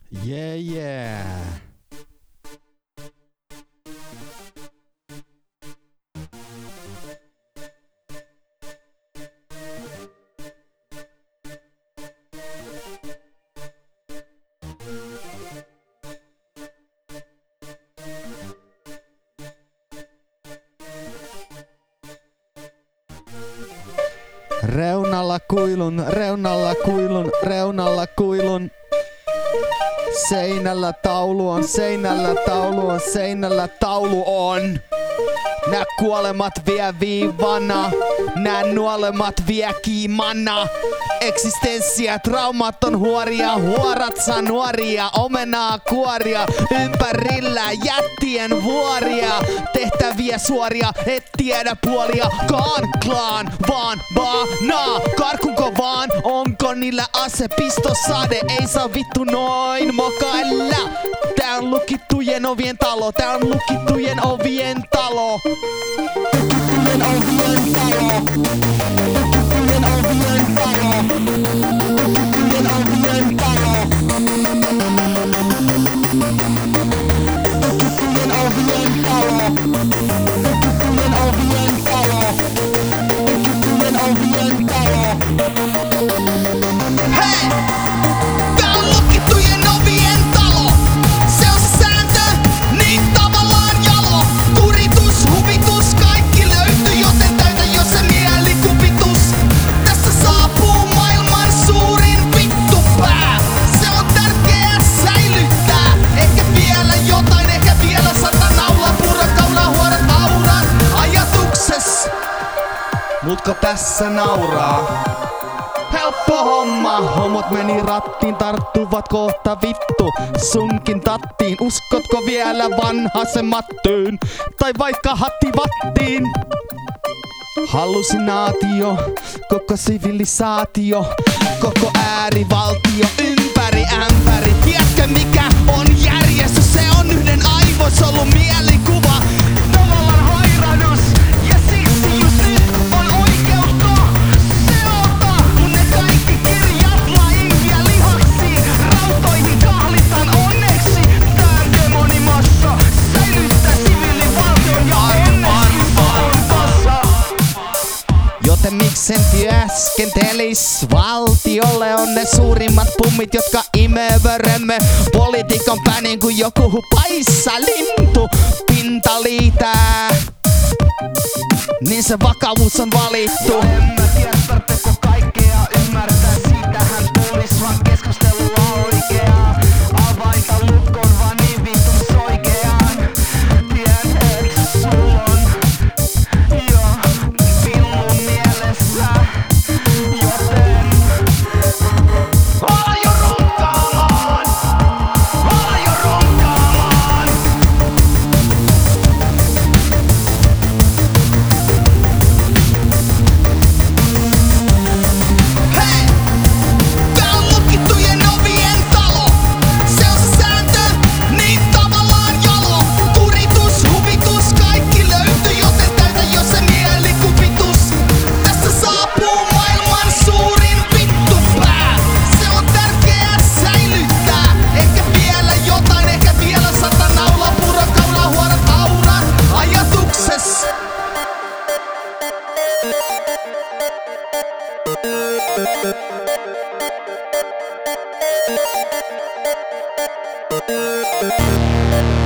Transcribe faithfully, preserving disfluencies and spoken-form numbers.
Yeah, yeah. Reunalla kuilun, reunalla kuilun, reunalla kuilun. Seinällä taulu on, seinällä taulu on, seinällä taulu on. Nää kuolemat vie viivana, nää nuolemat vie kiimana. Eksistenssiä, traumat on huoria, huorat saa nuoria, omenaa kuoria, ympärillä jättien vuoria. Tehtäviä suoria, et tiedä puolia, kaan klaan, vaan baanaa. Karkunko vaan, onko niillä ase, pistosade, ei saa vittu noin mokailla. Tää on lukittujen ovien talo, tää on lukittujen ovien talo. Lukittujen ovien talo. Lukittujen ovien talo. Lukittujen ovien talo. Lukittujen ovien talo. Lukittujen ovien talo. Lukittujen ovien talo. Hei! Tää on lukittujen ovien talo. Se on se sääntö, niin tavallaan jalo. Kuritus, huvitus, kaikki löytyy, joten täytä jo se mielikuvitus. Tässä saapuu maailman suurin vittupää. Se on tärkeää säilyttää. Ehkä vielä jotain, ehkä vielä sata naulaa. Purakaulaa, huorat aurat ajatukses. Mutko tässä nauraa? Helppo homma, homot meni rattiin, tarttuvat kohta vittu sunkin tattiin. Uskotko vielä vanhasemattyyn, tai vaikka hattivattiin? Hallusinaatio, koko sivilisaatio, koko äärivaltio, ympäri ämpäri. Tiedätkö mikä on järjestys? Se on yhden aivosolu mielikuva. Tavallaan hairahdus, ja siksi just nyt on oikeutta seota. Kun ne kaikki kirjat lajiin ja lihaksiin, rautoihin kahlitaan onneksi. Tää demonimassa säilyttää siviilivaltion ja ennästysvaltansa. Joten miksen työskentelis valtiolle on ne suurimmat pummit, jotka imevöremme politiikan pää niin kuin joku paissa lintu pintaliitää. Niin se vakavuus on valittu. Ja en mä tiedä, tarvitseeko kaikkea ymmärtää, siitähän tulis vaan keskustelua oikeaa. Avaita lukkoon vaan niin vitun soikeaan. Tiedän, et sul on jo pillu mielessä, joten ala jo runkaamaan, ala jo runkaamaan. Hei! Tää on lukittujen ovien talo. Se on se sääntö, niin tavallaan jalo. Kuritus, huvitus, kaikki löytyy, joten täytä jo se mielikuvitus. Tässä saapuu maailman suurin vittupää. Se on tärkeää säilyttää. Ehkä vielä jotain, ehkä vielä sata naulaa. Purakaulaa, huorat aurat ajatukses. Thank you.